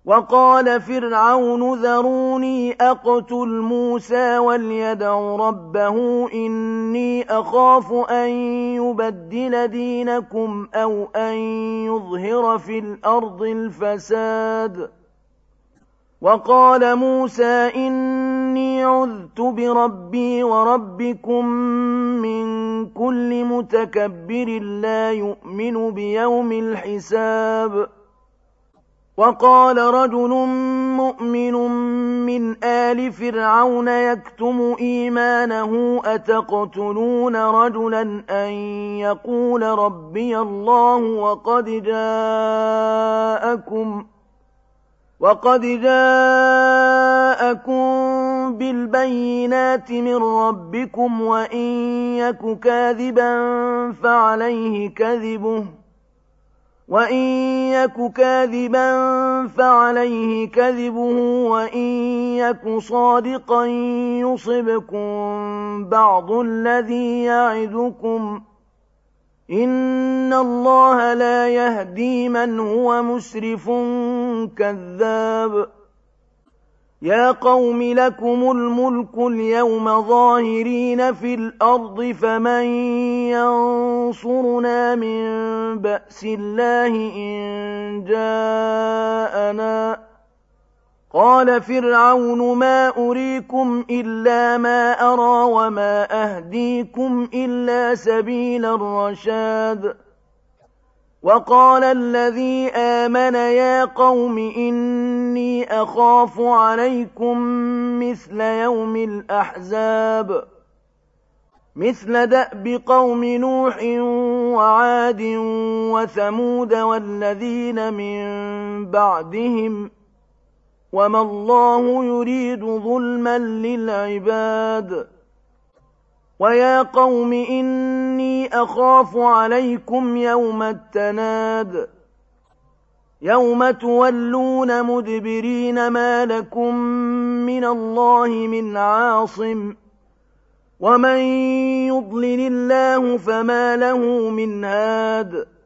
وقال فرعون ذروني أقتل موسى وليدع ربه إني أخاف أن يبدل دينكم أو أن يظهر في الأرض الفساد. وقال موسى إني عذت بربي وربكم من كل متكبر لا يؤمن بيوم الحساب. وقال رجل مؤمن من آل فرعون يكتم إيمانه أتقتلون رجلا أن يقول ربي الله وقد جاءكم بالبينات من ربكم وإن يك كاذبا فعليه كذبه وإن يك صادقا يصبكم بعض الذي يعدكم إن الله لا يهدي من هو مسرف كذاب. يا قوم لكم الملك اليوم ظاهرين في الأرض فمن ينصرنا من بأس الله إن جاءنا. قال فرعون ما أريكم إلا ما أرى وما أهديكم إلا سبيل الرشاد. وقال الذي آمن يا قوم إني أخاف عليكم مثل يوم الأحزاب مثل دأب قوم نوح وعاد وثمود والذين من بعدهم وما الله يريد ظلما للعباد. ويا قوم إني أخاف عليكم يوم التناد يوم تولون مدبرين ما لكم من الله من عاصم ومن يضلل الله فما له من هاد.